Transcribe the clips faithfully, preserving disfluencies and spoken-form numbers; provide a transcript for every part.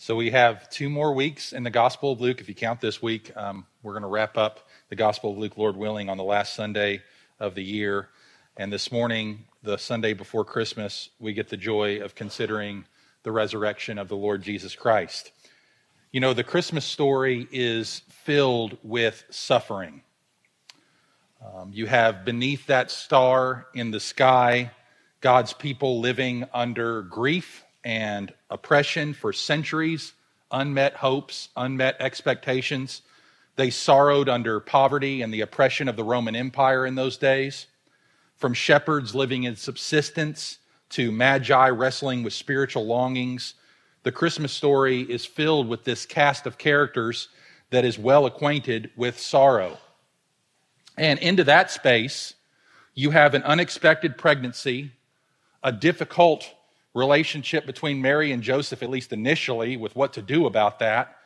So we have two more weeks in the Gospel of Luke. If you count this week, um, we're going to wrap up the Gospel of Luke, Lord willing, on the last Sunday of the year. And this morning, the Sunday before Christmas, we get the joy of considering the resurrection of the Lord Jesus Christ. You know, the Christmas story is filled with suffering. Um, you have beneath that star in the sky, God's people living under grief and oppression for centuries, unmet hopes, unmet expectations. They sorrowed under poverty and the oppression of the Roman Empire in those days. From shepherds living in subsistence to magi wrestling with spiritual longings, the Christmas story is filled with this cast of characters that is well acquainted with sorrow. And into that space, you have an unexpected pregnancy, a difficult relationship between Mary and Joseph, at least initially, with what to do about that,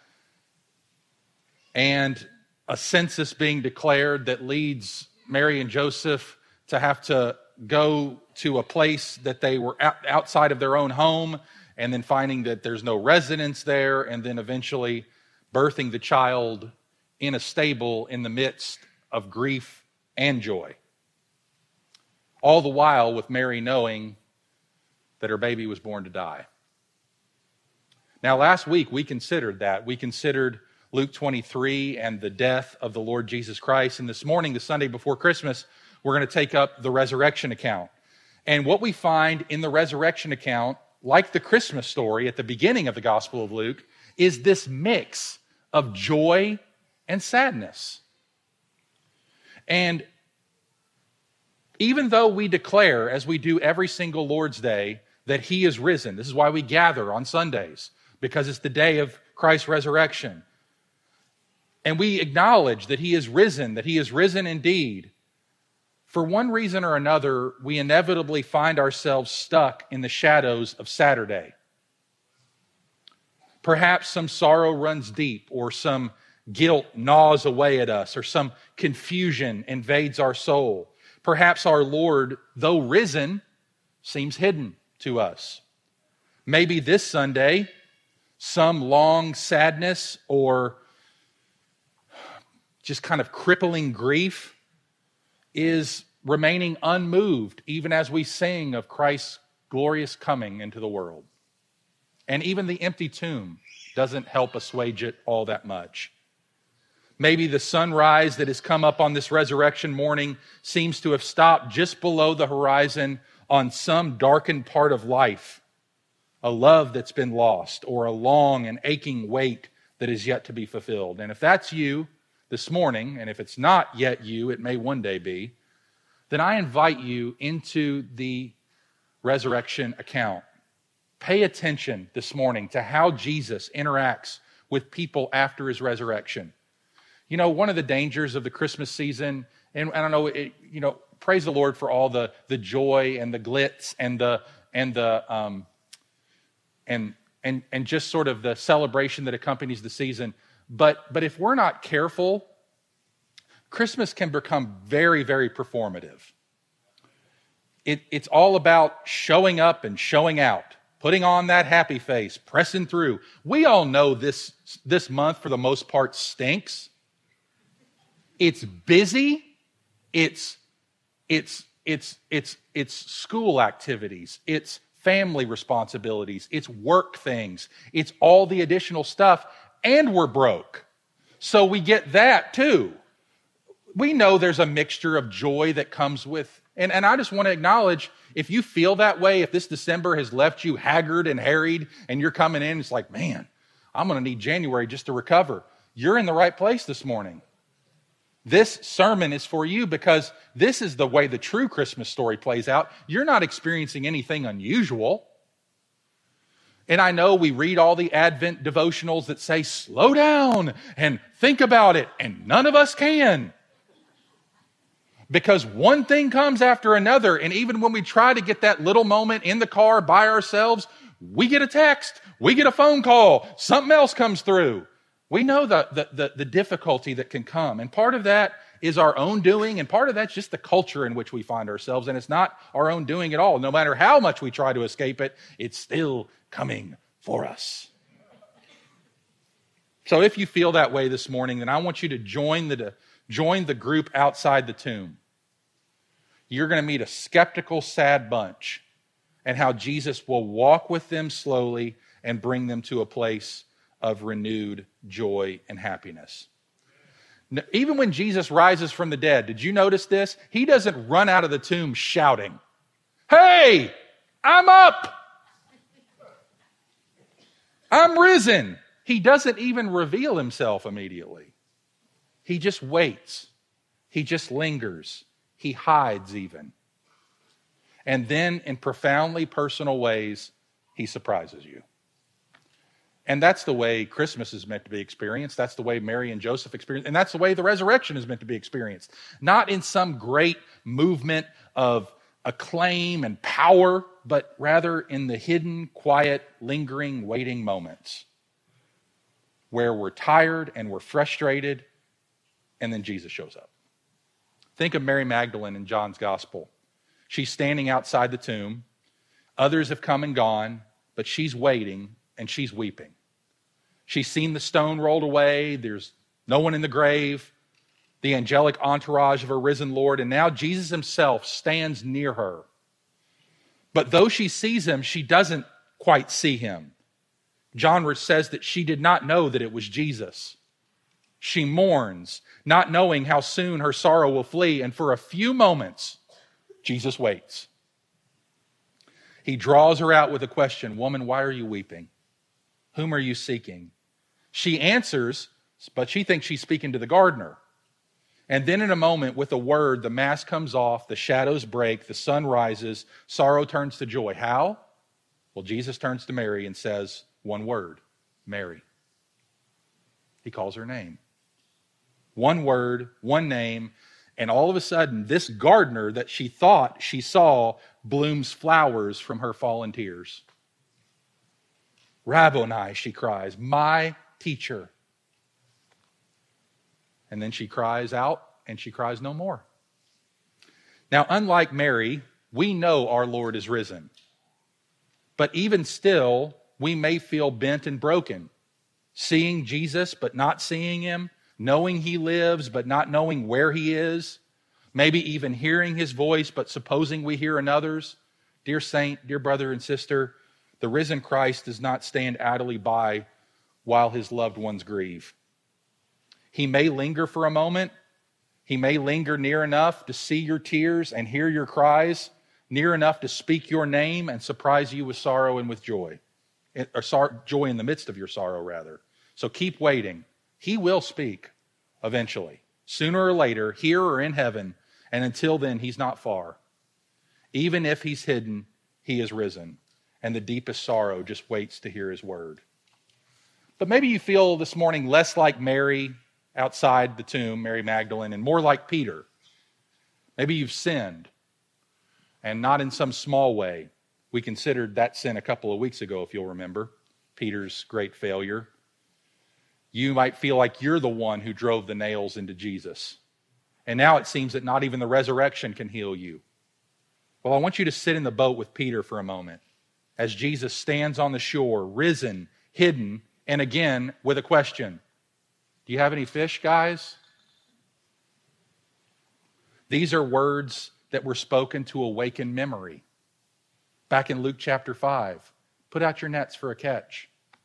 and a census being declared that leads Mary and Joseph to have to go to a place that they were outside of their own home, and then finding that there's no residence there, and then eventually birthing the child in a stable in the midst of grief and joy. All the while with Mary knowing that her baby was born to die. Now, last week we considered that. We considered Luke twenty-three and the death of the Lord Jesus Christ. And this morning, the Sunday before Christmas, we're going to take up the resurrection account. And what we find in the resurrection account, like the Christmas story at the beginning of the Gospel of Luke, is this mix of joy and sadness. And even though we declare, as we do every single Lord's Day, that He is risen, this is why we gather on Sundays, because it's the day of Christ's resurrection. And we acknowledge that He is risen, that He is risen indeed. For one reason or another, we inevitably find ourselves stuck in the shadows of Saturday. Perhaps some sorrow runs deep, or some guilt gnaws away at us, or some confusion invades our soul. Perhaps our Lord, though risen, seems hidden to us. Maybe this Sunday, some long sadness or just kind of crippling grief is remaining unmoved, even as we sing of Christ's glorious coming into the world. And even the empty tomb doesn't help assuage it all that much. Maybe the sunrise that has come up on this resurrection morning seems to have stopped just below the horizon on some darkened part of life, a love that's been lost, or a long and aching wait that is yet to be fulfilled. And if that's you this morning, and if it's not yet you, it may one day be, then I invite you into the resurrection account. Pay attention this morning to how Jesus interacts with people after His resurrection. You know, one of the dangers of the Christmas season, and I don't know, it, you know, praise the Lord for all the, the joy and the glitz and the and the um and and and just sort of the celebration that accompanies the season. But but if we're not careful, Christmas can become very, very performative. It, it's all about showing up and showing out, putting on that happy face, pressing through. We all know this this month, for the most part, stinks. It's busy. It's it's it's it's it's school activities. It's family responsibilities. It's work things. It's all the additional stuff, and we're broke. So we get that too. We know there's a mixture of joy that comes with, and, and I just want to acknowledge, if you feel that way, if this December has left you haggard and harried, and you're coming in, it's like, man, I'm going to need January just to recover. You're in the right place this morning. This sermon is for you, because this is the way the true Christmas story plays out. You're not experiencing anything unusual. And I know we read all the Advent devotionals that say, slow down and think about it, and none of us can. Because one thing comes after another, and even when we try to get that little moment in the car by ourselves, we get a text, we get a phone call, something else comes through. We know the, the, the, the difficulty that can come. And part of that is our own doing, and part of that's just the culture in which we find ourselves. And it's not our own doing at all. No matter how much we try to escape it, it's still coming for us. So if you feel that way this morning, then I want you to join the, join the group outside the tomb. You're going to meet a skeptical, sad bunch, and how Jesus will walk with them slowly and bring them to a place of renewed joy and happiness. Now, even when Jesus rises from the dead, did you notice this? He doesn't run out of the tomb shouting, "Hey, I'm up! I'm risen!" He doesn't even reveal himself immediately. He just waits. He just lingers. He hides even. And then in profoundly personal ways, he surprises you. And that's the way Christmas is meant to be experienced. That's the way Mary and Joseph experienced. And that's the way the resurrection is meant to be experienced. Not in some great movement of acclaim and power, but rather in the hidden, quiet, lingering, waiting moments where we're tired and we're frustrated, and then Jesus shows up. Think of Mary Magdalene in John's Gospel. She's standing outside the tomb. Others have come and gone, but she's waiting and she's weeping. She's seen the stone rolled away. There's no one in the grave. The angelic entourage of her risen Lord. And now Jesus himself stands near her. But though she sees him, she doesn't quite see him. John says that she did not know that it was Jesus. She mourns, not knowing how soon her sorrow will flee. And for a few moments, Jesus waits. He draws her out with a question, "Woman, why are you weeping? Whom are you seeking?" She answers, but she thinks she's speaking to the gardener. And then in a moment, with a word, the mask comes off, the shadows break, the sun rises, sorrow turns to joy. How? Well, Jesus turns to Mary and says one word, "Mary." He calls her name. One word, one name, and all of a sudden, this gardener that she thought she saw blooms flowers from her fallen tears. "Rabboni," she cries, "my teacher." And then she cries out, and she cries no more. Now, unlike Mary, we know our Lord is risen. But even still, we may feel bent and broken, seeing Jesus but not seeing him, knowing he lives but not knowing where he is, maybe even hearing his voice but supposing we hear another's. Dear saint, dear brother and sister, the risen Christ does not stand idly by while his loved ones grieve. He may linger for a moment. He may linger near enough to see your tears and hear your cries, near enough to speak your name and surprise you with sorrow and with joy, or sor- joy in the midst of your sorrow, rather. So keep waiting. He will speak eventually, sooner or later, here or in heaven, and until then, he's not far. Even if he's hidden, he is risen, and the deepest sorrow just waits to hear his word. But maybe you feel this morning less like Mary outside the tomb, Mary Magdalene, and more like Peter. Maybe you've sinned, and not in some small way. We considered that sin a couple of weeks ago, if you'll remember, Peter's great failure. You might feel like you're the one who drove the nails into Jesus. And now it seems that not even the resurrection can heal you. Well, I want you to sit in the boat with Peter for a moment as Jesus stands on the shore, risen, hidden, and again with a question. Do you have any fish, guys? These are words that were spoken to awaken memory. Back in Luke chapter five, put out your nets for a catch.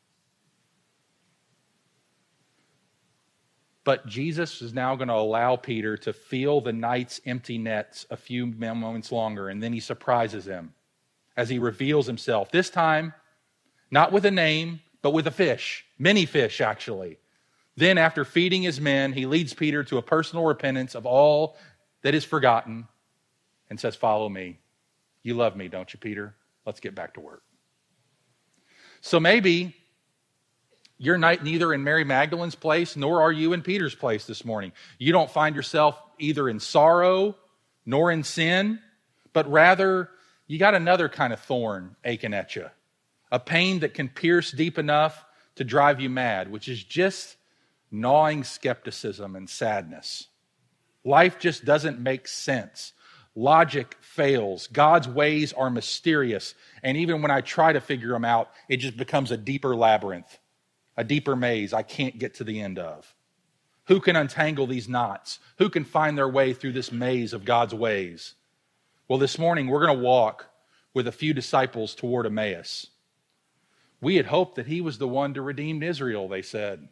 But Jesus is now going to allow Peter to feel the night's empty nets a few moments longer, and then he surprises him as he reveals himself. This time, not with a name, but with a fish. Many fish, actually. Then, after feeding his men, he leads Peter to a personal repentance of all that is forgotten and says, "Follow me." You love me, don't you, Peter? Let's get back to work. So maybe you're not neither in Mary Magdalene's place, nor are you in Peter's place this morning. You don't find yourself either in sorrow nor in sin, but rather you got another kind of thorn aching at you. A pain that can pierce deep enough to drive you mad, which is just gnawing skepticism and sadness. Life just doesn't make sense. Logic fails. God's ways are mysterious. And even when I try to figure them out, it just becomes a deeper labyrinth. a deeper maze I can't get to the end of? Who can untangle these knots? Who can find their way through this maze of God's ways? Well, this morning we're going to walk with a few disciples toward Emmaus. We had hoped that he was the one to redeem Israel, they said.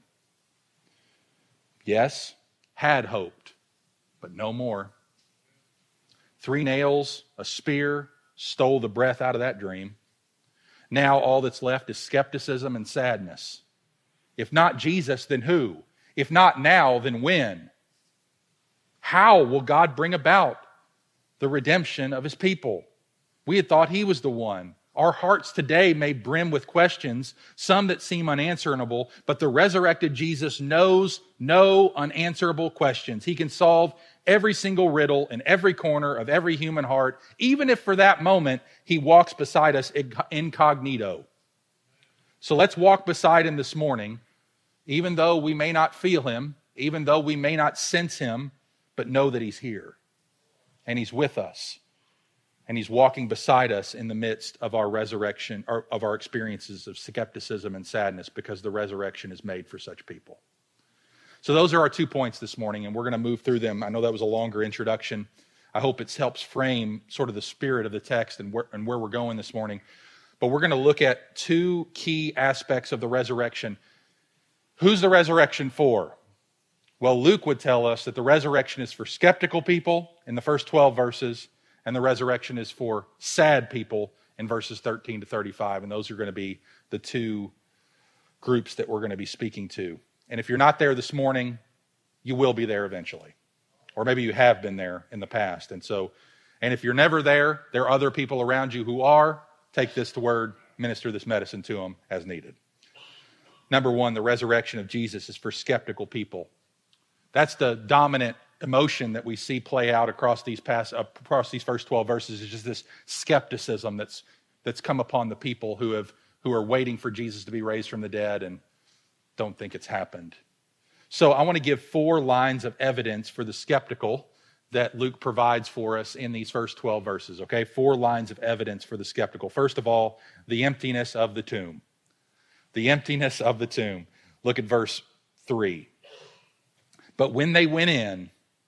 Yes, had hoped, but no more. Three nails, a spear, stole the breath out of that dream. Now all that's left is skepticism and sadness. If not Jesus, then who? If not now, then when? How will God bring about the redemption of his people? We had thought he was the one. Our hearts today may brim with questions, some that seem unanswerable, but the resurrected Jesus knows no unanswerable questions. He can solve every single riddle in every corner of every human heart, even if for that moment he walks beside us incognito. So let's walk beside him this morning, even though we may not feel him, even though we may not sense him, but know that he's here and he's with us. And he's walking beside us in the midst of our resurrection, or of our experiences of skepticism and sadness, because the resurrection is made for such people. So those are our two points this morning, and we're going to move through them. I know that was a longer introduction. I hope it helps frame sort of the spirit of the text and where, and where we're going this morning. But we're going to look at two key aspects of the resurrection. Who's the resurrection for? Well, Luke would tell us that the resurrection is for skeptical people in the first twelve verses, and the resurrection is for sad people in verses thirteen to thirty-five. And those are going to be the two groups that we're going to be speaking to. And if you're not there this morning, you will be there eventually. Or maybe you have been there in the past. And so, and if you're never there, there are other people around you who are. Take this to word, minister this medicine to them as needed. Number one, the resurrection of Jesus is for skeptical people. That's the dominant emotion that we see play out across these past, across these first twelve verses, is just this skepticism that's that's come upon the people who have who are waiting for Jesus to be raised from the dead and don't think it's happened. So I want to give four lines of evidence for the skeptical that Luke provides for us in these first twelve verses. Okay, four lines of evidence for the skeptical. First of all, the emptiness of the tomb. The emptiness of the tomb. Look at verse three. But when they went in,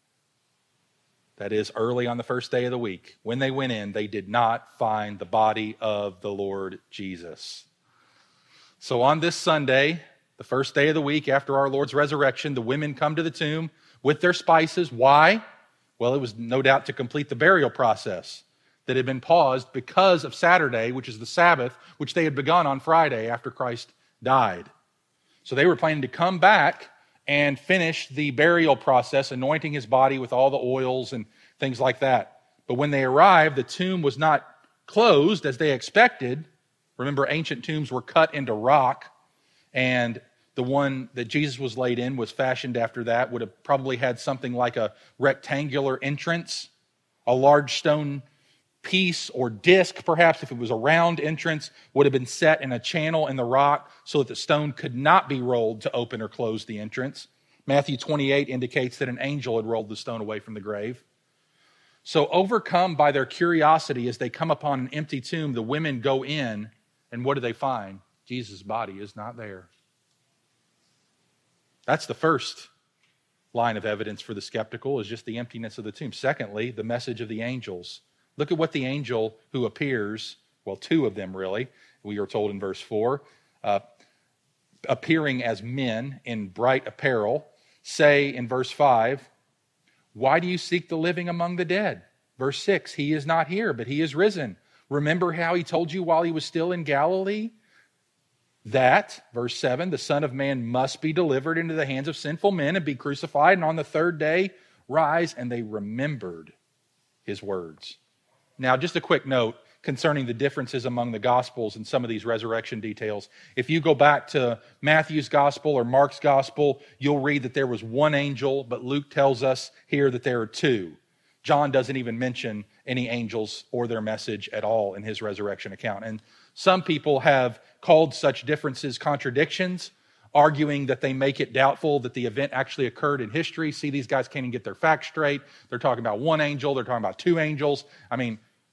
that is early on the first day of the week, when they went in, they did not find the body of the Lord Jesus. So on this Sunday, the first day of the week after our Lord's resurrection, the women come to the tomb with their spices. Why? Well, it was no doubt to complete the burial process that had been paused because of Saturday, which is the Sabbath, which they had begun on Friday after Christ died. So they were planning to come back and finish the burial process, anointing his body with all the oils and things like that. But when they arrived, the tomb was not closed as they expected. Remember, ancient tombs were cut into rock, and the one that Jesus was laid in was fashioned after that, would have probably had something like a rectangular entrance, a large stone piece or disc, perhaps, if it was a round entrance, would have been set in a channel in the rock so that the stone could not be rolled to open or close the entrance. Matthew twenty-eight indicates that an angel had rolled the stone away from the grave. So overcome by their curiosity as they come upon an empty tomb, the women go in, and what do they find? Jesus' body is not there. That's the first line of evidence for the skeptical, is just the emptiness of the tomb. Secondly, the message of the angels. Look at what the angel who appears, well, two of them really, we are told in verse four, uh, appearing as men in bright apparel, say in verse five, "Why do you seek the living among the dead?" Verse six, "He is not here, but he is risen. Remember how he told you while he was still in Galilee? That," verse seven, "the Son of Man must be delivered into the hands of sinful men and be crucified, and on the third day rise." And they remembered his words. Now, just a quick note concerning the differences among the Gospels and some of these resurrection details. If you go back to Matthew's Gospel or Mark's Gospel, you'll read that there was one angel, but Luke tells us here that there are two. John doesn't even mention any angels or their message at all in his resurrection account. And some people have called such differences contradictions, arguing that they make it doubtful that the event actually occurred in history. See, these guys can't even get their facts straight. They're talking about one angel. They're talking about two angels. I mean,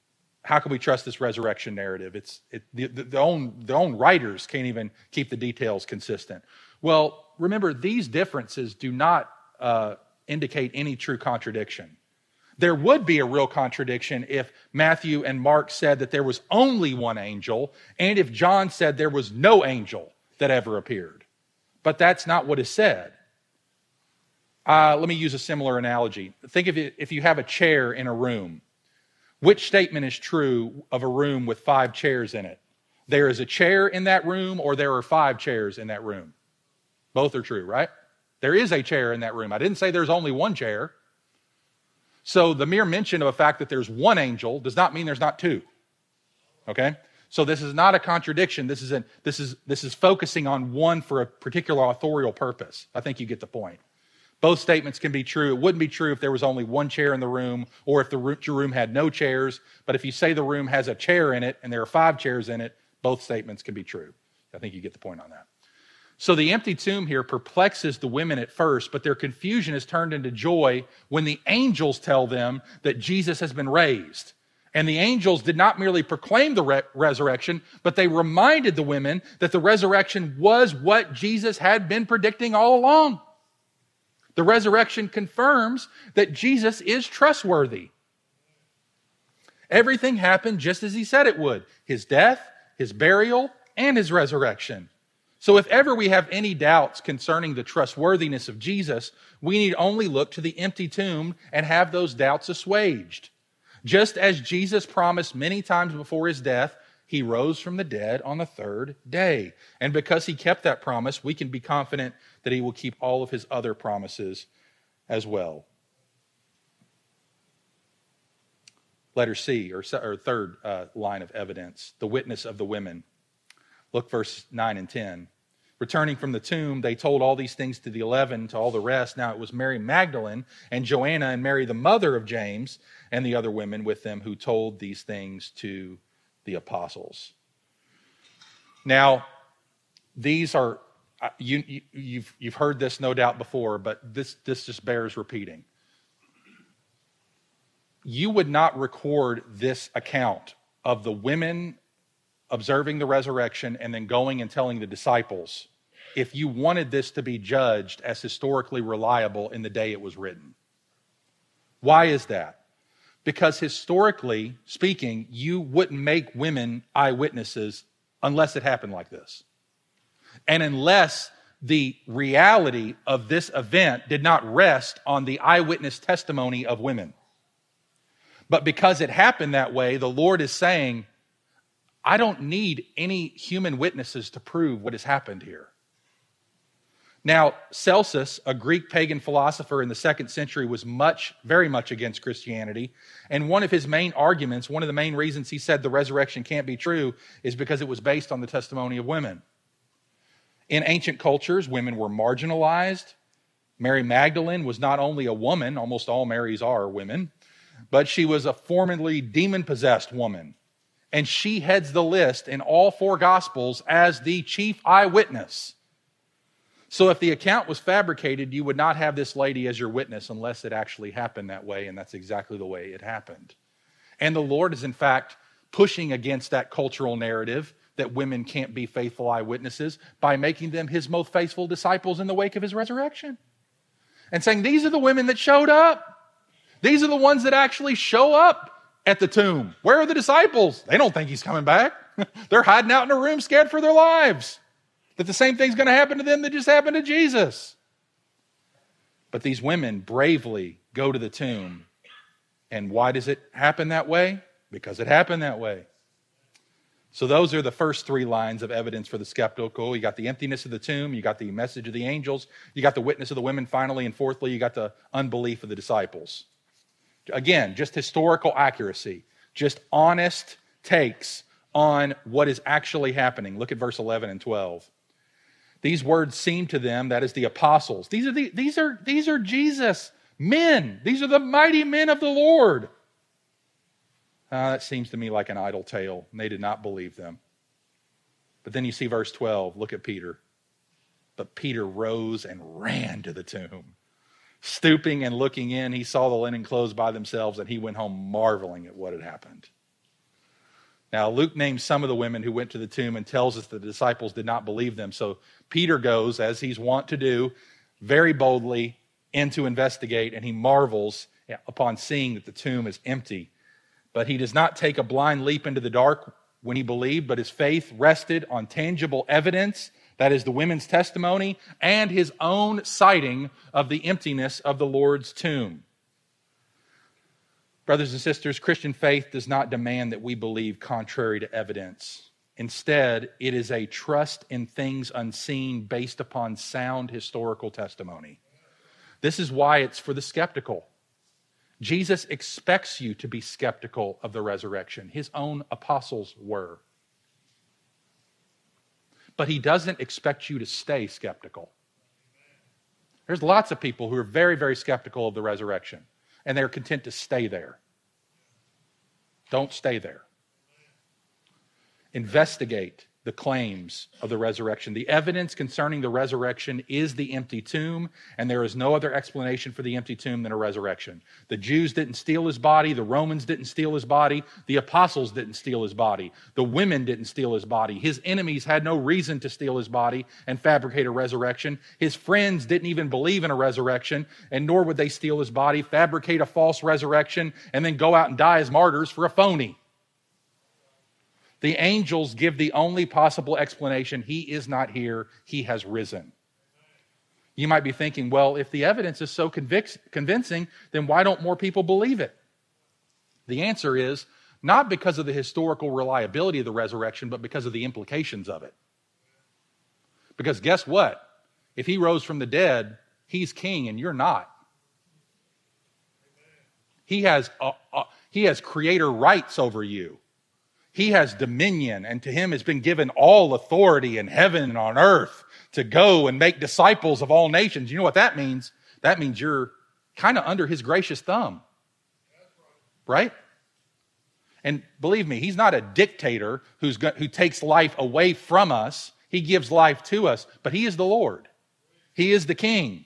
how can we trust this resurrection narrative? It's it, the, the, the, own, the own writers can't even keep the details consistent. Well, remember, these differences do not uh, indicate any true contradiction. There would be a real contradiction if Matthew and Mark said that there was only one angel, and if John said there was no angel that ever appeared. But that's not what is said. Uh, let me use a similar analogy. Think of it if you have a chair in a room. Which statement is true of a room with five chairs in it? There is a chair in that room, or there are five chairs in that room? Both are true, right? There is a chair in that room. I didn't say there's only one chair. So the mere mention of the fact that there's one angel does not mean there's not two. Okay? So this is not a contradiction. This is, a, this is, this is focusing on one for a particular authorial purpose. I think you get the point. Both statements can be true. It wouldn't be true if there was only one chair in the room or if the room had no chairs. But if you say the room has a chair in it and there are five chairs in it, both statements can be true. I think you get the point on that. So the empty tomb here perplexes the women at first, but their confusion is turned into joy when the angels tell them that Jesus has been raised. And the angels did not merely proclaim the re- resurrection, but they reminded the women that the resurrection was what Jesus had been predicting all along. The resurrection confirms that Jesus is trustworthy. Everything happened just as he said it would. His death, his burial, and his resurrection. So if ever we have any doubts concerning the trustworthiness of Jesus, we need only look to the empty tomb and have those doubts assuaged. Just as Jesus promised many times before his death, he rose from the dead on the third day. And because he kept that promise, we can be confident that he will keep all of his other promises as well. Letter C, or, or third uh, line of evidence, the witness of the women. Look verse nine and ten. Returning from the tomb, they told all these things to the eleven, to all the rest. Now it was Mary Magdalene and Joanna and Mary, the mother of James, and the other women with them who told these things to the apostles. Now, these are, you, you, you've, you've heard this no doubt before, but this, this just bears repeating. You would not record this account of the women observing the resurrection and then going and telling the disciples if you wanted this to be judged as historically reliable in the day it was written. Why is that? Because historically speaking, you wouldn't make women eyewitnesses unless it happened like this. And unless the reality of this event did not rest on the eyewitness testimony of women. But because it happened that way, the Lord is saying, I don't need any human witnesses to prove what has happened here. Now, Celsus, a Greek pagan philosopher in the second century, was much, very much against Christianity. And one of his main arguments, one of the main reasons he said the resurrection can't be true, is because it was based on the testimony of women. In ancient cultures, women were marginalized. Mary Magdalene was not only a woman, almost all Marys are women, but she was a formerly demon-possessed woman. And she heads the list in all four Gospels as the chief eyewitness. So if the account was fabricated, you would not have this lady as your witness unless it actually happened that way, and that's exactly the way it happened. And the Lord is, in fact, pushing against that cultural narrative that women can't be faithful eyewitnesses by making them his most faithful disciples in the wake of his resurrection. And saying, these are the women that showed up. These are the ones that actually show up at the tomb. Where are the disciples? They don't think he's coming back. They're hiding out in a room scared for their lives. That the same thing's going to happen to them that just happened to Jesus. But these women bravely go to the tomb. And why does it happen that way? Because it happened that way. So those are the first three lines of evidence for the skeptical. You got the emptiness of the tomb. You got the message of the angels. You got the witness of the women finally. And fourthly, you got the unbelief of the disciples. Again, just historical accuracy. Just honest takes on what is actually happening. Look at verse eleven and twelve. These words seem to them, that is the apostles. These are, the, these are, these are Jesus' men. These are the mighty men of the Lord. Uh, that seems to me like an idle tale, and they did not believe them. But then you see verse twelve. Look at Peter. But Peter rose and ran to the tomb. Stooping and looking in, he saw the linen clothes by themselves, and he went home marveling at what had happened. Now, Luke names some of the women who went to the tomb and tells us that the disciples did not believe them. So Peter goes, as he's wont to do, very boldly in to investigate, and he marvels upon seeing that the tomb is empty. But he does not take a blind leap into the dark when he believed, but his faith rested on tangible evidence, that is the women's testimony, and his own sighting of the emptiness of the Lord's tomb. Brothers and sisters, Christian faith does not demand that we believe contrary to evidence. Instead, it is a trust in things unseen based upon sound historical testimony. This is why it's for the skeptical. Jesus expects you to be skeptical of the resurrection. His own apostles were. But he doesn't expect you to stay skeptical. There's lots of people who are very, very skeptical of the resurrection, and they're content to stay there. Don't stay there. Investigate the claims of the resurrection. The evidence concerning the resurrection is the empty tomb, and there is no other explanation for the empty tomb than a resurrection. The Jews didn't steal his body. The Romans didn't steal his body. The apostles didn't steal his body. The women didn't steal his body. His enemies had no reason to steal his body and fabricate a resurrection. His friends didn't even believe in a resurrection, and nor would they steal his body, fabricate a false resurrection, and then go out and die as martyrs for a phony. The angels give the only possible explanation: he is not here, he has risen. You might be thinking, well, if the evidence is so convic- convincing, then why don't more people believe it? The answer is not because of the historical reliability of the resurrection, but because of the implications of it. Because guess what? If he rose from the dead, he's king and you're not. He has, a, a, he has creator rights over you. He has dominion, and to him has been given all authority in heaven and on earth to go and make disciples of all nations. You know what that means? That means you're kind of under his gracious thumb. Right? And believe me, he's not a dictator who's go- who takes life away from us. He gives life to us, but he is the Lord. He is the King.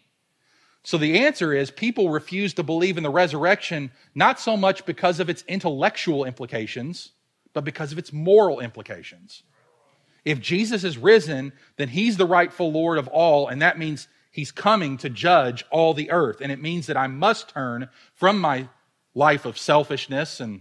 So the answer is people refuse to believe in the resurrection, not so much because of its intellectual implications, but because of its moral implications. If Jesus is risen, then he's the rightful Lord of all, and that means he's coming to judge all the earth. And it means that I must turn from my life of selfishness and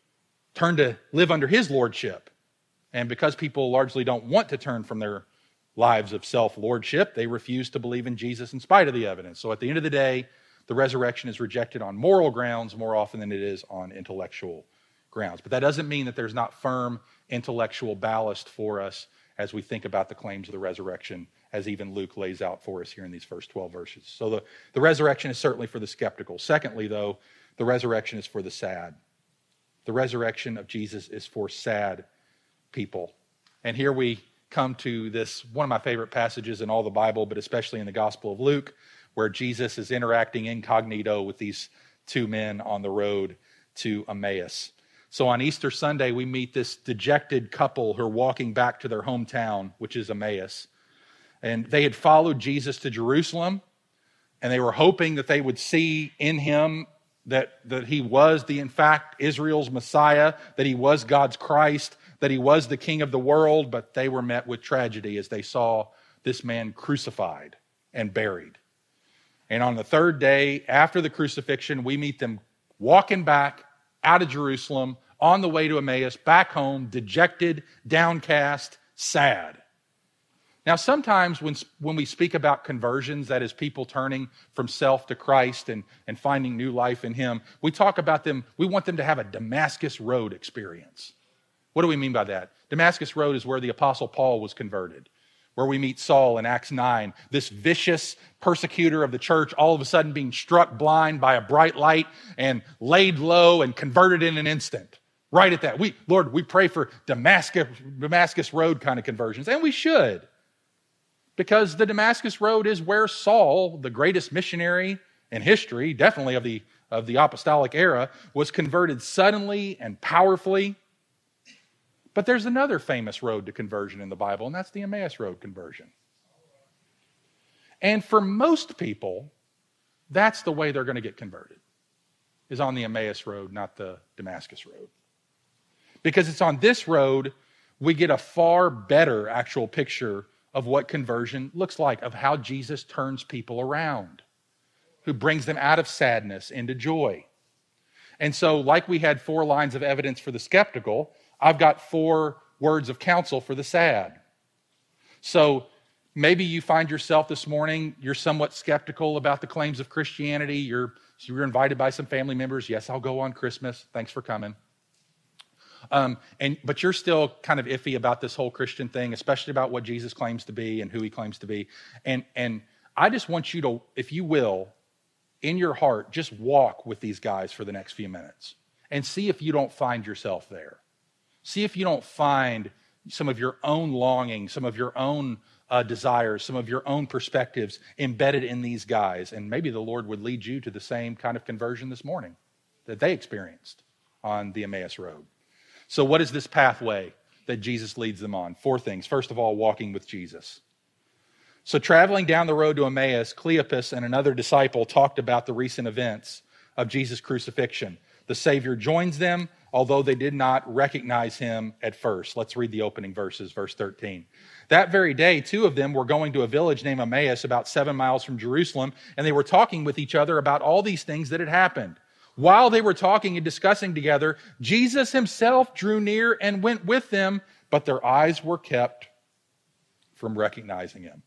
turn to live under his lordship. And because people largely don't want to turn from their lives of self-lordship, they refuse to believe in Jesus in spite of the evidence. So at the end of the day, the resurrection is rejected on moral grounds more often than it is on intellectual grounds. But that doesn't mean that there's not firm intellectual ballast for us as we think about the claims of the resurrection, as even Luke lays out for us here in these first twelve verses. So the, the resurrection is certainly for the skeptical. Secondly, though, the resurrection is for the sad. The resurrection of Jesus is for sad people. And here we come to this, one of my favorite passages in all the Bible, but especially in the Gospel of Luke, where Jesus is interacting incognito with these two men on the road to Emmaus. So on Easter Sunday, we meet this dejected couple who are walking back to their hometown, which is Emmaus. And they had followed Jesus to Jerusalem, and they were hoping that they would see in him that, that he was, the in fact, Israel's Messiah, that he was God's Christ, that he was the King of the world, but they were met with tragedy as they saw this man crucified and buried. And on the third day after the crucifixion, we meet them walking back out of Jerusalem, on the way to Emmaus, back home, dejected, downcast, sad. Now, sometimes when, when we speak about conversions, that is people turning from self to Christ and, and finding new life in him, we talk about them, we want them to have a Damascus Road experience. What do we mean by that? Damascus Road is where the Apostle Paul was converted, where we meet Saul in Acts nine, this vicious persecutor of the church, all of a sudden being struck blind by a bright light and laid low and converted in an instant. Right at that. We, Lord, we pray for Damascus, Damascus Road kind of conversions, and we should. Because the Damascus Road is where Saul, the greatest missionary in history, definitely of the, of the apostolic era, was converted suddenly and powerfully. But there's another famous road to conversion in the Bible, and that's the Emmaus Road conversion. And for most people, that's the way they're going to get converted, is on the Emmaus Road, not the Damascus Road. Because it's on this road we get a far better actual picture of what conversion looks like, of how Jesus turns people around, who brings them out of sadness into joy. And so, like we had four lines of evidence for the skeptical, I've got four words of counsel for the sad. So maybe you find yourself this morning, you're somewhat skeptical about the claims of Christianity. You're, you're invited by some family members. Yes, I'll go on Christmas. Thanks for coming. Um, and but you're still kind of iffy about this whole Christian thing, especially about what Jesus claims to be and who he claims to be. And, and I just want you to, if you will, in your heart, just walk with these guys for the next few minutes and see if you don't find yourself there. See if you don't find some of your own longing, some of your own uh, desires, some of your own perspectives embedded in these guys. And maybe the Lord would lead you to the same kind of conversion this morning that they experienced on the Emmaus Road. So what is this pathway that Jesus leads them on? Four things. First of all, walking with Jesus. So traveling down the road to Emmaus, Cleopas and another disciple talked about the recent events of Jesus' crucifixion. The Savior joins them, although they did not recognize him at first. Let's read the opening verses, verse thirteen. That very day, two of them were going to a village named Emmaus, about seven miles from Jerusalem, and they were talking with each other about all these things that had happened. While they were talking and discussing together, Jesus himself drew near and went with them, but their eyes were kept from recognizing him.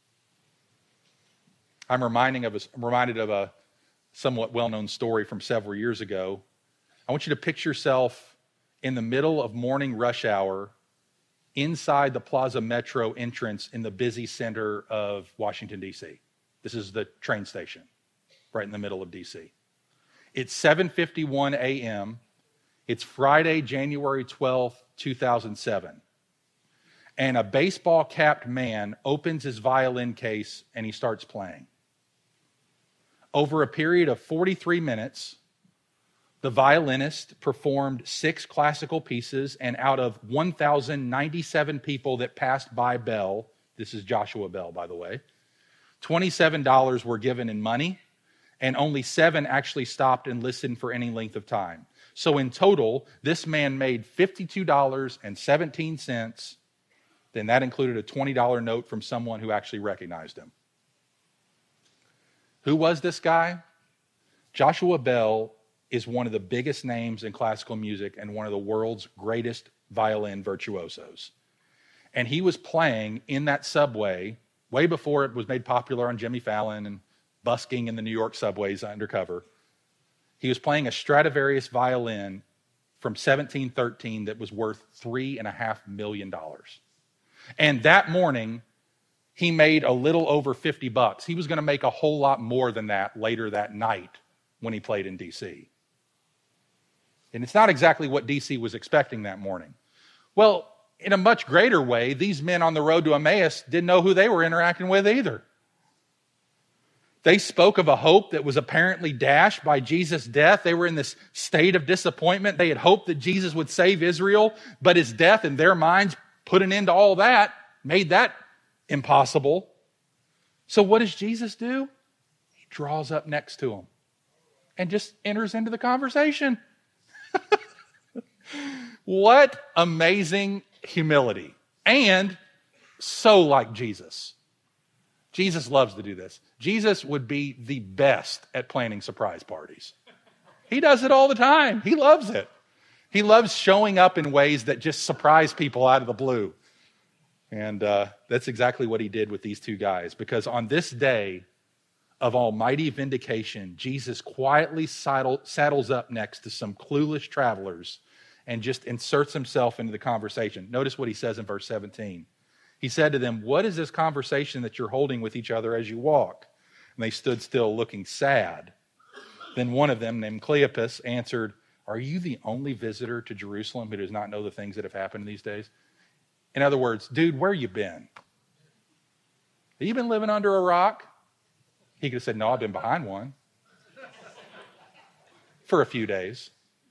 I'm reminding of a, I'm reminded of a somewhat well-known story from several years ago. I want you to picture yourself in the middle of morning rush hour inside the Plaza Metro entrance in the busy center of Washington, D C. This is the train station right in the middle of D C. It's seven fifty-one a.m. It's Friday, January twelfth, two thousand seven. And a baseball-capped man opens his violin case and he starts playing. Over a period of forty-three minutes, the violinist performed six classical pieces, and out of one thousand ninety-seven people that passed by Bell, this is Joshua Bell, by the way, twenty-seven dollars were given in money, and only seven actually stopped and listened for any length of time. So in total, this man made fifty-two dollars and seventeen cents. Then that included a twenty dollars note from someone who actually recognized him. Who was this guy? Joshua Bell is one of the biggest names in classical music and one of the world's greatest violin virtuosos. And he was playing in that subway way before it was made popular on Jimmy Fallon and busking in the New York subways undercover. He was playing a Stradivarius violin from seventeen thirteen that was worth three and a half million dollars. And that morning, he made a little over fifty bucks. He was going to make a whole lot more than that later that night when he played in D C. And it's not exactly what D C was expecting that morning. Well, in a much greater way, these men on the road to Emmaus didn't know who they were interacting with either. They spoke of a hope that was apparently dashed by Jesus' death. They were in this state of disappointment. They had hoped that Jesus would save Israel, but his death in their minds put an end to all that, made that impossible. So what does Jesus do? He draws up next to them and just enters into the conversation. What amazing humility. And so like Jesus. Jesus loves to do this. Jesus would be the best at planning surprise parties. He does it all the time. He loves it. He loves showing up in ways that just surprise people out of the blue. And uh, that's exactly what he did with these two guys. Because on this day of almighty vindication, Jesus quietly saddle, saddles up next to some clueless travelers and just inserts himself into the conversation. Notice what he says in verse seventeen. He said to them, "What is this conversation that you're holding with each other as you walk?" And they stood still looking sad. Then one of them, named Cleopas, answered, "Are you the only visitor to Jerusalem who does not know the things that have happened these days?" In other words, dude, where you been? Have you been living under a rock? He could have said, "No, I've been behind one." For a few days.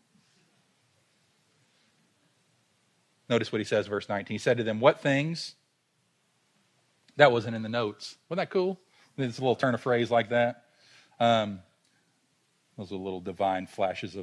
Notice what he says, verse nineteen. He said to them, "What things?" That wasn't in the notes. Wasn't that cool? It's a little turn of phrase like that. Um, those are little divine flashes of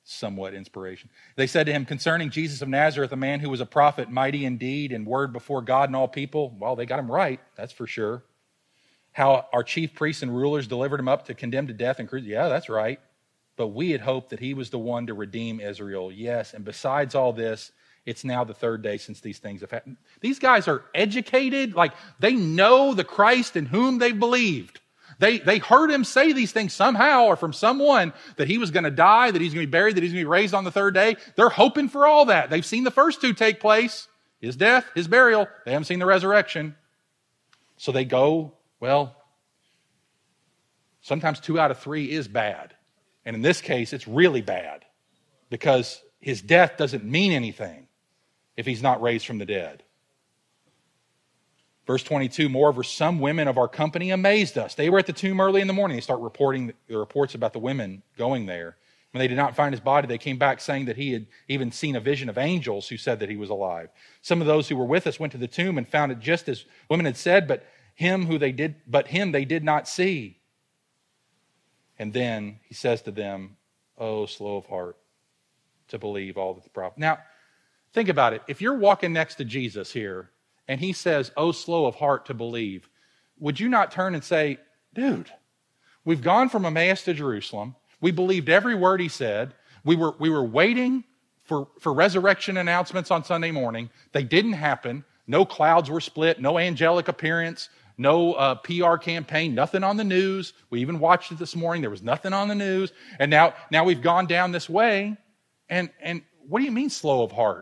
somewhat inspiration. They said to him, concerning Jesus of Nazareth, a man who was a prophet, mighty in deed and word before God and all people. Well, they got him right, that's for sure. How our chief priests and rulers delivered him up to condemn to death and crucify. Yeah, that's right. But we had hoped that he was the one to redeem Israel. Yes, and besides all this, it's now the third day since these things have happened. These guys are educated, like they know the Christ in whom they believed. They, they heard him say these things somehow or from someone, that he was going to die, that he's going to be buried, that he's going to be raised on the third day. They're hoping for all that. They've seen the first two take place, his death, his burial. They haven't seen the resurrection. So they go, well, sometimes two out of three is bad. And in this case, it's really bad because his death doesn't mean anything if he's not raised from the dead. Verse twenty-two, moreover, some women of our company amazed us. They were at the tomb early in the morning. They start reporting the reports about the women going there. When they did not find his body, they came back saying that he had even seen a vision of angels who said that he was alive. Some of those who were with us went to the tomb and found it just as women had said, but him who they did, but him they did not see. And then he says to them, oh, slow of heart to believe all that the prophet. Now, think about it. If you're walking next to Jesus here and he says, oh, slow of heart to believe, would you not turn and say, dude, we've gone from Emmaus to Jerusalem. We believed every word he said. We were, we were waiting for, for resurrection announcements on Sunday morning. They didn't happen. No clouds were split. No angelic appearance. No uh, P R campaign, nothing on the news. We even watched it this morning. There was nothing on the news. And now, now we've gone down this way. And, and what do you mean slow of heart?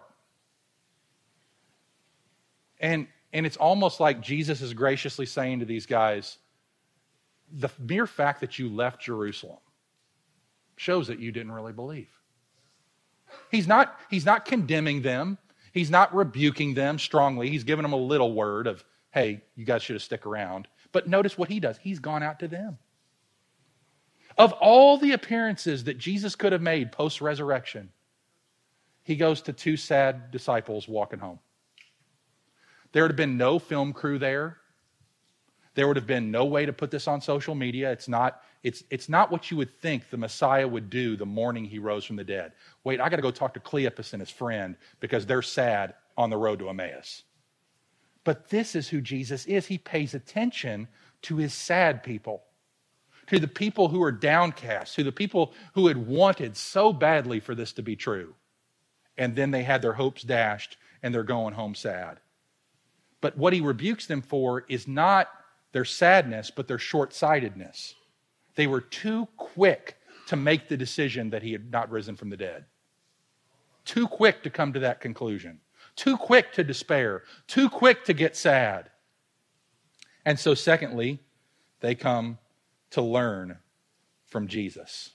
And, and it's almost like Jesus is graciously saying to these guys, the mere fact that you left Jerusalem shows that you didn't really believe. He's not, he's not condemning them. He's not rebuking them strongly. He's giving them a little word of, hey, you guys should have stuck around. But notice what he does. He's gone out to them. Of all the appearances that Jesus could have made post-resurrection, he goes to two sad disciples walking home. There would have been no film crew there. There would have been no way to put this on social media. It's not, it's, it's not what you would think the Messiah would do the morning he rose from the dead. Wait, I got to go talk to Cleopas and his friend because they're sad on the road to Emmaus. But this is who Jesus is. He pays attention to his sad people, to the people who are downcast, to the people who had wanted so badly for this to be true. And then they had their hopes dashed and they're going home sad. But what he rebukes them for is not their sadness, but their short-sightedness. They were too quick to make the decision that he had not risen from the dead. Too quick to come to that conclusion. Too quick to despair. Too quick to get sad. And so secondly, they come to learn from Jesus.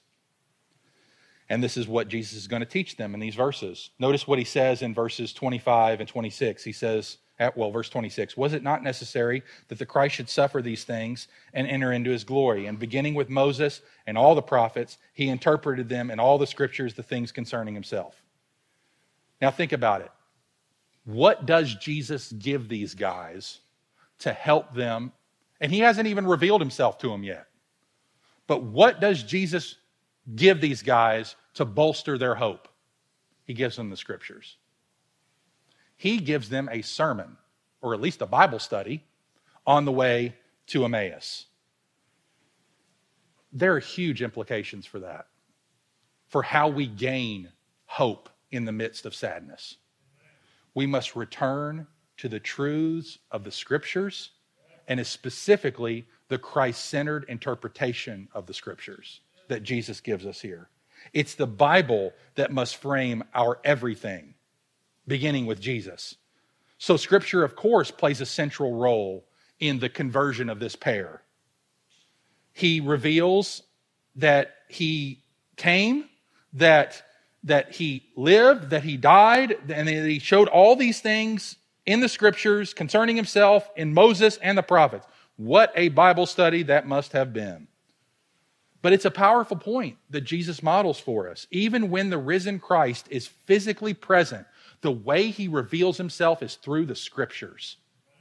And this is what Jesus is going to teach them in these verses. Notice what he says in verses twenty-five and twenty-six. He says, at, well, verse twenty-six, was it not necessary that the Christ should suffer these things and enter into his glory? And beginning with Moses and all the prophets, he interpreted them in all the scriptures, the things concerning himself. Now think about it. What does Jesus give these guys to help them? And he hasn't even revealed himself to them yet. But what does Jesus give these guys to bolster their hope? He gives them the scriptures. He gives them a sermon, or at least a Bible study, on the way to Emmaus. There are huge implications for that, for how we gain hope in the midst of sadness. We must return to the truths of the scriptures, and specifically the Christ-centered interpretation of the scriptures that Jesus gives us here. It's the Bible that must frame our everything, beginning with Jesus. So scripture, of course, plays a central role in the conversion of this pair. He reveals that he came, that that he lived, that he died, and that he showed all these things in the scriptures concerning himself in Moses and the prophets. What a Bible study that must have been. But it's a powerful point that Jesus models for us. Even when the risen Christ is physically present, the way he reveals himself is through the scriptures.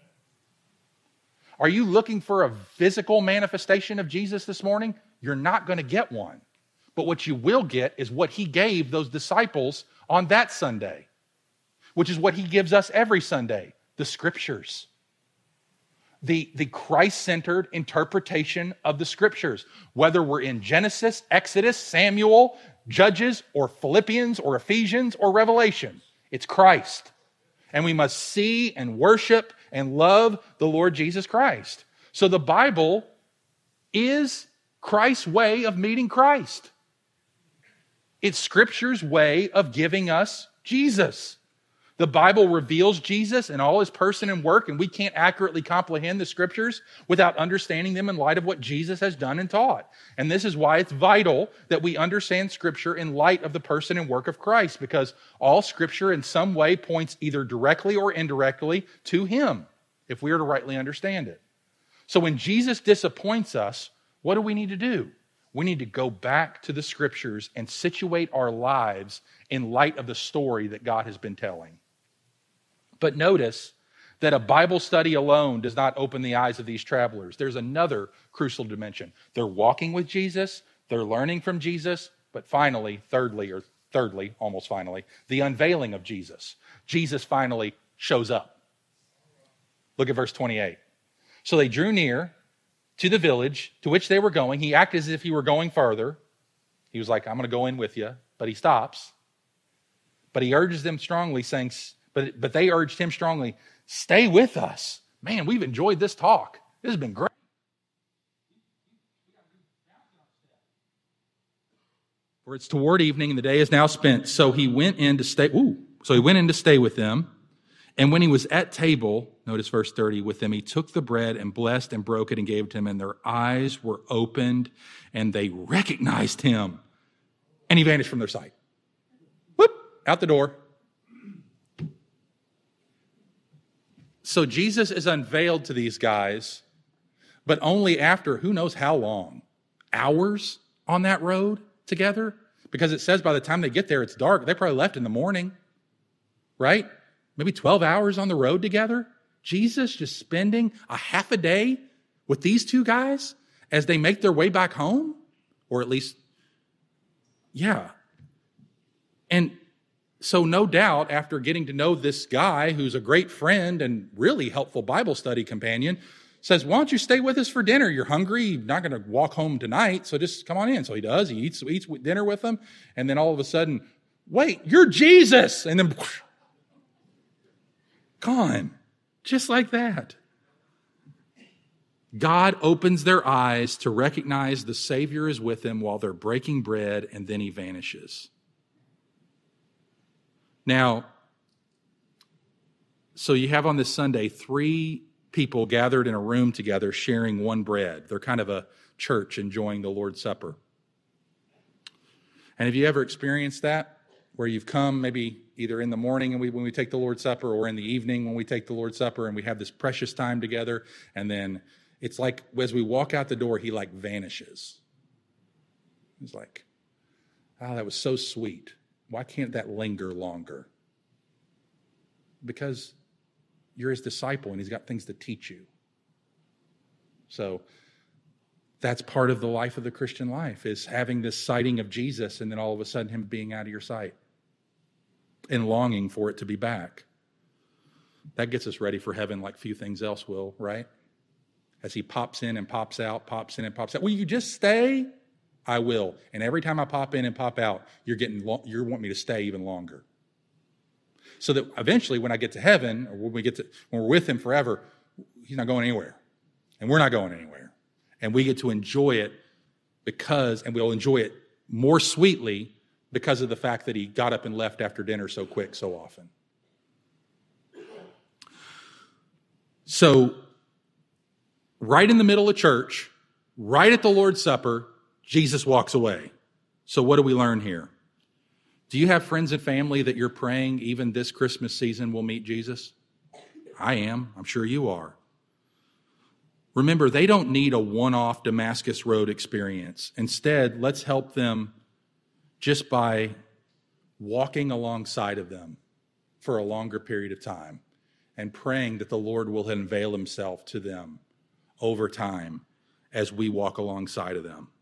Are you looking for a physical manifestation of Jesus this morning? You're not going to get one. But what you will get is what he gave those disciples on that Sunday, which is what he gives us every Sunday, the Scriptures. The, the Christ-centered interpretation of the Scriptures, whether we're in Genesis, Exodus, Samuel, Judges, or Philippians, or Ephesians, or Revelation. It's Christ. And we must see and worship and love the Lord Jesus Christ. So the Bible is Christ's way of meeting Christ. It's Scripture's way of giving us Jesus. The Bible reveals Jesus and all his person and work, and we can't accurately comprehend the Scriptures without understanding them in light of what Jesus has done and taught. And this is why it's vital that we understand Scripture in light of the person and work of Christ, because all Scripture in some way points either directly or indirectly to him, if we are to rightly understand it. So when Jesus disappoints us, what do we need to do? We need to go back to the Scriptures and situate our lives in light of the story that God has been telling. But notice that a Bible study alone does not open the eyes of these travelers. There's another crucial dimension. They're walking with Jesus, they're learning from Jesus, but finally, thirdly, or thirdly, almost finally, the unveiling of Jesus. Jesus finally shows up. Look at verse twenty-eight. So they drew near to the village to which they were going. He acted as if he were going further. He was like, I'm going to go in with you. But he stops. But he urges them strongly, saying, but, but they urged him strongly, stay with us. Man, we've enjoyed this talk. This has been great. For it's toward evening, and the day is now spent. So he went in to stay. Ooh, so he went in to stay with them. And when he was at table, notice verse thirty, with them, he took the bread and blessed and broke it and gave it to them. And their eyes were opened and they recognized him. And he vanished from their sight. Whoop, out the door. So Jesus is unveiled to these guys, but only after who knows how long? Hours on that road together? Because it says by the time they get there, it's dark. They probably left in the morning, right? Maybe twelve hours on the road together. Jesus just spending a half a day with these two guys as they make their way back home, or at least, yeah. And so no doubt after getting to know this guy who's a great friend and really helpful Bible study companion, says, why don't you stay with us for dinner? You're hungry. You're not going to walk home tonight, so just come on in. So he does. He eats, eats dinner with them. And then all of a sudden, wait, you're Jesus. And then gone. Just like that. God opens their eyes to recognize the Savior is with them while they're breaking bread, and then he vanishes. Now, so you have on this Sunday three people gathered in a room together sharing one bread. They're kind of a church enjoying the Lord's Supper. And have you ever experienced that? Where you've come maybe either in the morning and we, when we take the Lord's Supper, or in the evening when we take the Lord's Supper, and we have this precious time together, and then it's like as we walk out the door, he like vanishes. He's like, oh, that was so sweet. Why can't that linger longer? Because you're his disciple and he's got things to teach you. So that's part of the life of the Christian life, is having this sighting of Jesus and then all of a sudden him being out of your sight and longing for it to be back. That gets us ready for heaven like few things else will, right? As he pops in and pops out, pops in and pops out. Will you just stay? I will. And every time I pop in and pop out, you're getting lo- you want me to stay even longer. So that eventually when I get to heaven, or when we get to when we're with him forever, he's not going anywhere. And we're not going anywhere. And we get to enjoy it because, and we'll enjoy it more sweetly because of the fact that he got up and left after dinner so quick so often. So, right in the middle of church, right at the Lord's Supper, Jesus walks away. So what do we learn here? Do you have friends and family that you're praying even this Christmas season will meet Jesus? I am. I'm sure you are. Remember, they don't need a one-off Damascus Road experience. Instead, let's help them just by walking alongside of them for a longer period of time and praying that the Lord will unveil himself to them over time as we walk alongside of them.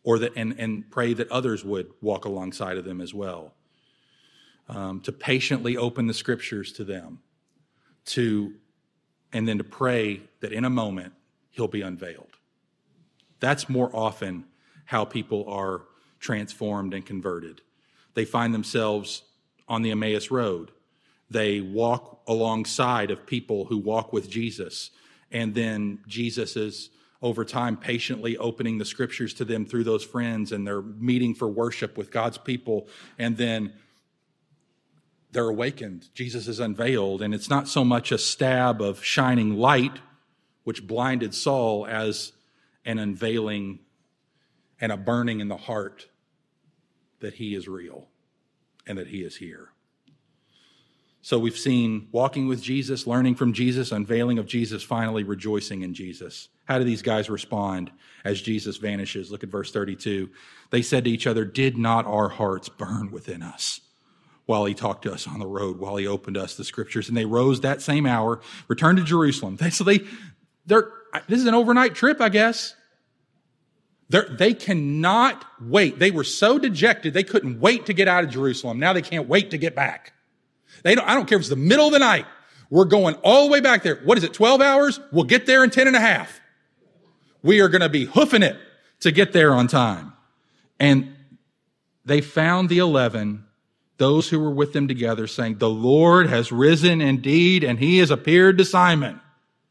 or that and, and pray that others would walk alongside of them as well. Um, to patiently open the scriptures to them, to and then to pray that in a moment he'll be unveiled. That's more often how people are transformed and converted. They find themselves on the Emmaus Road. They walk alongside of people who walk with Jesus, and then Jesus is over time patiently opening the scriptures to them through those friends, and they're meeting for worship with God's people, and then they're awakened. Jesus is unveiled, and it's not so much a stab of shining light, which blinded Saul, as an unveiling and a burning in the heart that he is real and that he is here. So we've seen walking with Jesus, learning from Jesus, unveiling of Jesus, finally rejoicing in Jesus. How do these guys respond as Jesus vanishes? Look at verse thirty-two. They said to each other, "Did not our hearts burn within us while he talked to us on the road, while he opened us the scriptures?" And they rose that same hour, returned to Jerusalem. They, so they, they're, this is an overnight trip, I guess. They're, they cannot wait. They were so dejected, they couldn't wait to get out of Jerusalem. Now they can't wait to get back. They don't, I don't care if it's the middle of the night. We're going all the way back there. What is it, twelve hours? We'll get there in ten and a half. We are going to be hoofing it to get there on time. And they found the eleven, those who were with them together, saying, "The Lord has risen indeed, and he has appeared to Simon."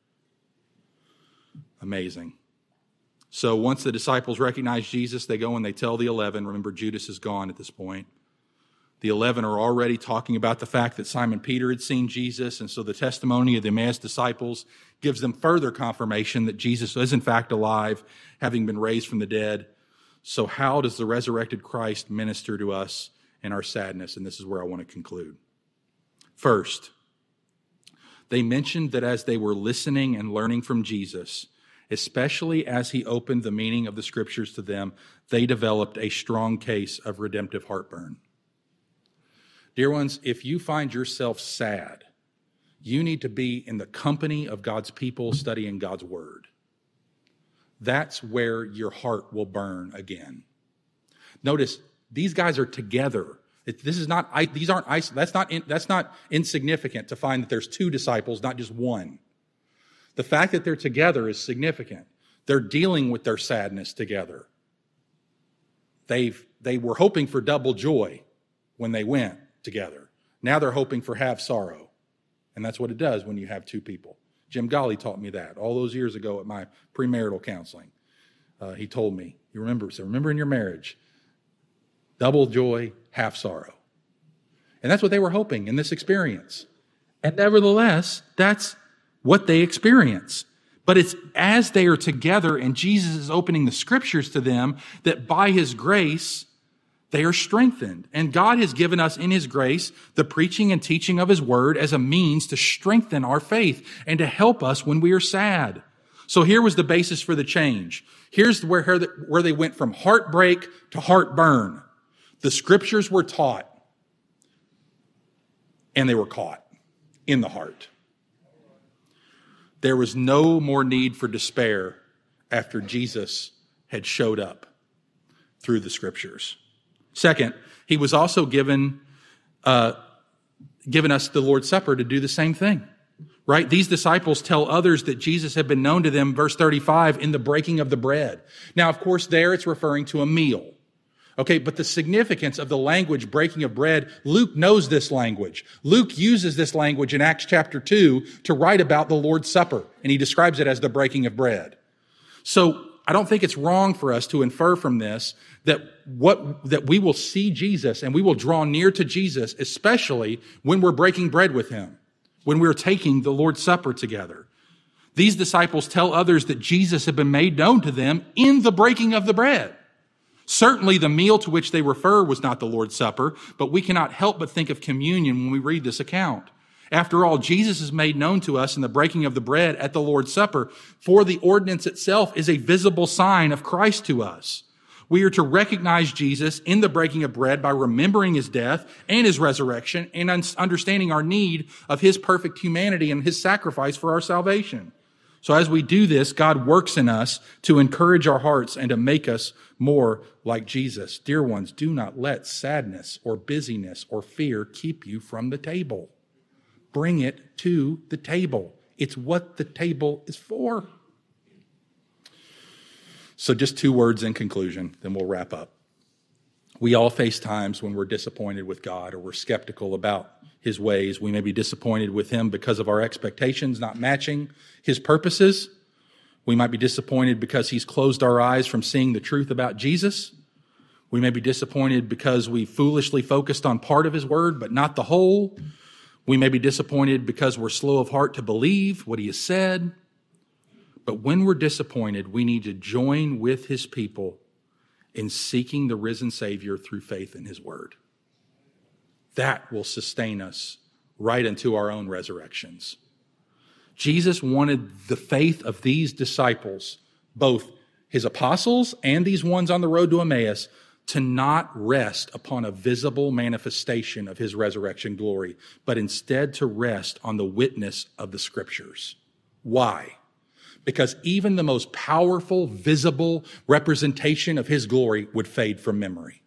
Amazing. So once the disciples recognize Jesus, they go and they tell the eleven. Remember, Judas is gone at this point. The eleven are already talking about the fact that Simon Peter had seen Jesus, and so the testimony of the Emmaus disciples gives them further confirmation that Jesus is in fact alive, having been raised from the dead. So how does the resurrected Christ minister to us in our sadness? And this is where I want to conclude. First, they mentioned that as they were listening and learning from Jesus, especially as he opened the meaning of the scriptures to them, they developed a strong case of redemptive heartburn. Dear ones, if you find yourself sad, you need to be in the company of God's people studying God's word. That's where your heart will burn again. Notice, these guys are together. It, this is not, these aren't, that's not, that's not insignificant to find that there's two disciples, not just one. The fact that they're together is significant. They're dealing with their sadness together. They've, they were hoping for double joy when they went together. Now they're hoping for half sorrow. And that's what it does when you have two people. Jim Golly taught me that all those years ago at my premarital counseling. Uh, he told me, you remember, so remember in your marriage, double joy, half sorrow. And that's what they were hoping in this experience. And nevertheless, that's what they experience. But it's as they are together and Jesus is opening the scriptures to them that by his grace, they are strengthened. And God has given us in his grace the preaching and teaching of his word as a means to strengthen our faith and to help us when we are sad. So here was the basis for the change. Here's where, where they went from heartbreak to heartburn. The scriptures were taught and they were caught in the heart. There was no more need for despair after Jesus had showed up through the scriptures. Second, he was also given, uh, given us the Lord's Supper to do the same thing, right? These disciples tell others that Jesus had been known to them, verse thirty-five, in the breaking of the bread. Now, of course, there it's referring to a meal. Okay, but the significance of the language breaking of bread, Luke knows this language. Luke uses this language in Acts chapter two to write about the Lord's Supper, and he describes it as the breaking of bread. So I don't think it's wrong for us to infer from this that what that we will see Jesus and we will draw near to Jesus, especially when we're breaking bread with him, when we're taking the Lord's Supper together. These disciples tell others that Jesus had been made known to them in the breaking of the bread. Certainly the meal to which they refer was not the Lord's Supper, but we cannot help but think of communion when we read this account. After all, Jesus is made known to us in the breaking of the bread at the Lord's Supper, for the ordinance itself is a visible sign of Christ to us. We are to recognize Jesus in the breaking of bread by remembering his death and his resurrection and understanding our need of his perfect humanity and his sacrifice for our salvation. So as we do this, God works in us to encourage our hearts and to make us more like Jesus. Dear ones, do not let sadness or busyness or fear keep you from the table. Bring it to the table. It's what the table is for. So just two words in conclusion, then we'll wrap up. We all face times when we're disappointed with God or we're skeptical about his ways. We may be disappointed with him because of our expectations not matching his purposes. We might be disappointed because he's closed our eyes from seeing the truth about Jesus. We may be disappointed because we foolishly focused on part of his word, but not the whole. We may be disappointed because we're slow of heart to believe what he has said. But when we're disappointed, we need to join with his people in seeking the risen Savior through faith in his word. That will sustain us right into our own resurrections. Jesus wanted the faith of these disciples, both his apostles and these ones on the road to Emmaus, to not rest upon a visible manifestation of his resurrection glory, but instead to rest on the witness of the Scriptures. Why? Because even the most powerful, visible representation of his glory would fade from memory.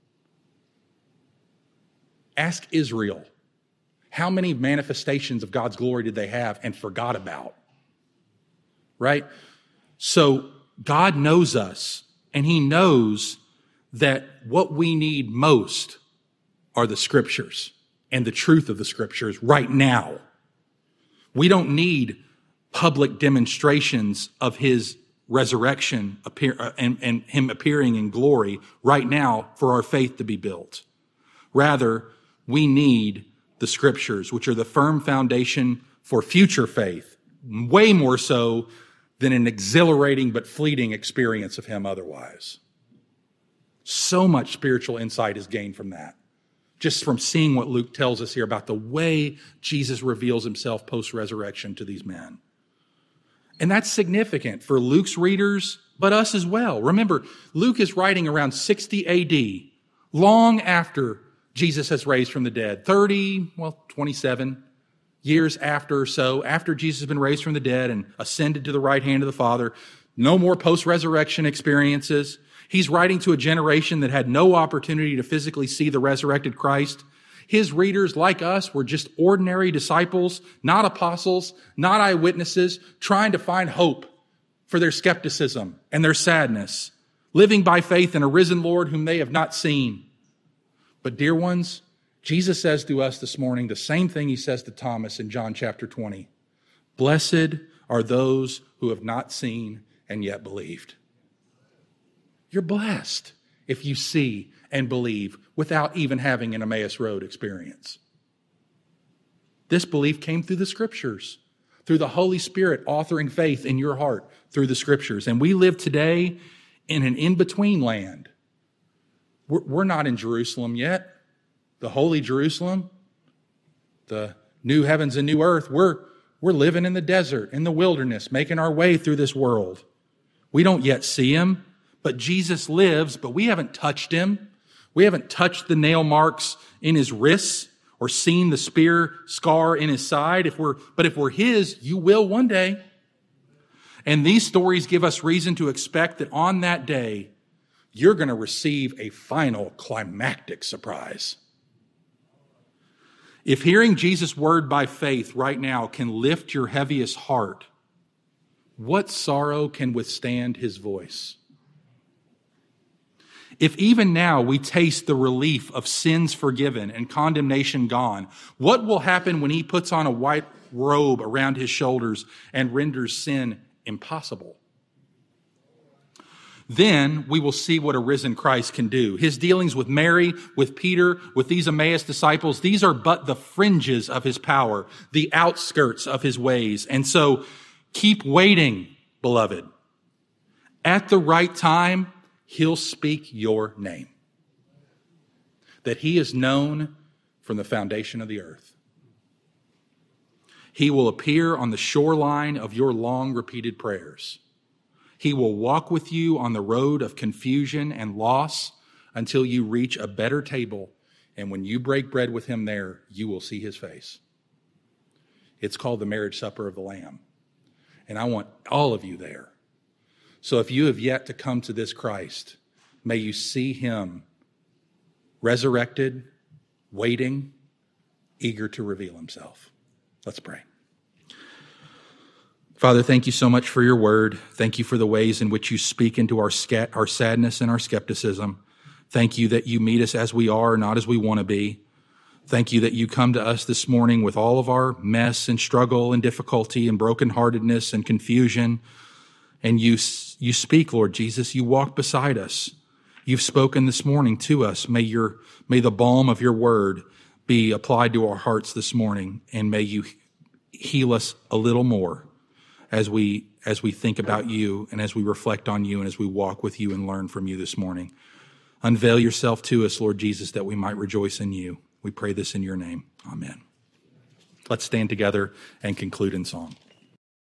Ask Israel, how many manifestations of God's glory did they have and forgot about? Right? So God knows us, and he knows that what we need most are the Scriptures and the truth of the Scriptures right now. We don't need public demonstrations of his resurrection appear, uh, and, and him appearing in glory right now for our faith to be built. Rather, we need the Scriptures, which are the firm foundation for future faith, way more so than an exhilarating but fleeting experience of him otherwise. So much spiritual insight is gained from that, just from seeing what Luke tells us here about the way Jesus reveals himself post-resurrection to these men. And that's significant for Luke's readers, but us as well. Remember, Luke is writing around sixty A D, long after Jesus has raised from the dead. thirty, well, twenty-seven years after or so, after Jesus has been raised from the dead and ascended to the right hand of the Father. No more post-resurrection experiences. He's writing to a generation that had no opportunity to physically see the resurrected Christ. His readers, like us, were just ordinary disciples, not apostles, not eyewitnesses, trying to find hope for their skepticism and their sadness, living by faith in a risen Lord whom they have not seen. But dear ones, Jesus says to us this morning the same thing he says to Thomas in John chapter twenty. Blessed are those who have not seen and yet believed. You're blessed if you see and believe without even having an Emmaus Road experience. This belief came through the Scriptures, through the Holy Spirit authoring faith in your heart through the Scriptures. And we live today in an in-between land. We're, we're not in Jerusalem yet, the holy Jerusalem, the new heavens and new earth. We're, we're living in the desert, in the wilderness, making our way through this world. We don't yet see him, but Jesus lives, but we haven't touched him. We haven't touched the nail marks in his wrists or seen the spear scar in his side. If we're, but if we're his, you will one day. And these stories give us reason to expect that on that day, you're going to receive a final climactic surprise. If hearing Jesus' word by faith right now can lift your heaviest heart, what sorrow can withstand his voice? If even now we taste the relief of sins forgiven and condemnation gone, what will happen when he puts on a white robe around his shoulders and renders sin impossible? Then we will see what a risen Christ can do. His dealings with Mary, with Peter, with these Emmaus disciples, these are but the fringes of his power, the outskirts of his ways. And so keep waiting, beloved. At the right time, he'll speak your name, that he is known from the foundation of the earth. He will appear on the shoreline of your long repeated prayers. He will walk with you on the road of confusion and loss until you reach a better table. And when you break bread with him there, you will see his face. It's called the marriage supper of the Lamb. and I want all of you there. So if you have yet to come to this Christ, may you see him resurrected, waiting, eager to reveal himself. Let's pray. Father, thank you so much for your word. Thank you for the ways in which you speak into our sca- our sadness and our skepticism. Thank you that you meet us as we are, not as we want to be. Thank you that you come to us this morning with all of our mess and struggle and difficulty and brokenheartedness and confusion. And you, you speak, Lord Jesus. You walk beside us. You've spoken this morning to us. May your, may the balm of your word be applied to our hearts this morning, and may you heal us a little more as we, as we think about you and as we reflect on you and as we walk with you and learn from you this morning. Unveil yourself to us, Lord Jesus, that we might rejoice in you. We pray this in your name. Amen. Let's stand together and conclude in song.